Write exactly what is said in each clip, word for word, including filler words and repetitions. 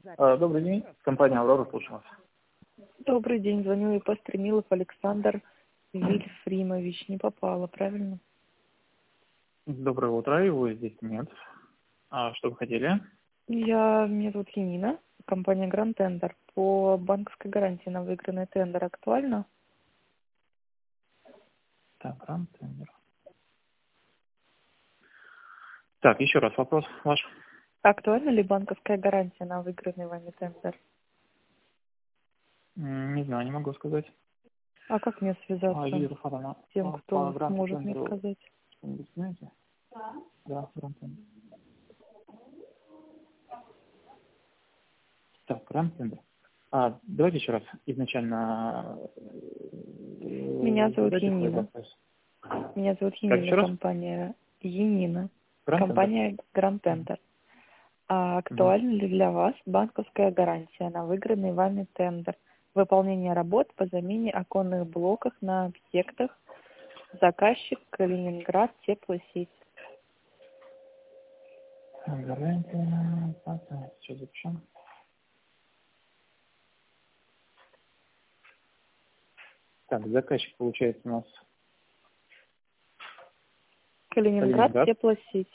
А, Добрый день, компания «Аврора», слушаю вас. Добрый день, звоню и Постремилов Александр Вильфримович. Не попало, правильно? Доброе утро, его здесь нет. А что вы хотели? Я, меня зовут Янина, компания Grand Tender. По банковской гарантии на выигранный тендер актуально? Так, Рантендер. Так, еще раз вопрос ваш. Актуальна ли банковская гарантия на выигранный вами тендер? М, Не знаю, не могу сказать. А как мне А, связаться Юрий с Фадана, тем, по, по кто Гранд сможет мне Тендеру сказать? что-нибудь знаете? Да, Гранд Тендер. Так, Гранд Тендер. А, давайте еще раз изначально Меня э, зовут задайте свой Янина. вопрос. Меня зовут Как Янина, еще раз? компания Янина. Гранд Тендер. Компания Grand Tender. А Мгм. актуальна ли для вас банковская гарантия на выигранный вами тендер? Выполнение работ по замене оконных блоков на объектах. Заказчик Калининград теплосеть. Гарантия. Так, так, сейчас запишем. Так, заказчик получается у нас Калининград Калининград. теплосеть.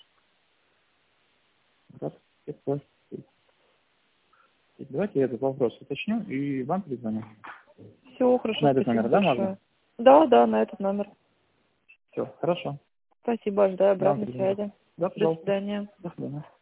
Раз, тепло. Давайте я этот вопрос уточню и вам перезвоню. Все, хорошо, На этот спасибо номер, да, большое. можно? Да, да, на этот номер. Все, хорошо. Спасибо, ожидаю Я вам обратной перезвоню. связи. Да, До пожалуйста. свидания. До свидания.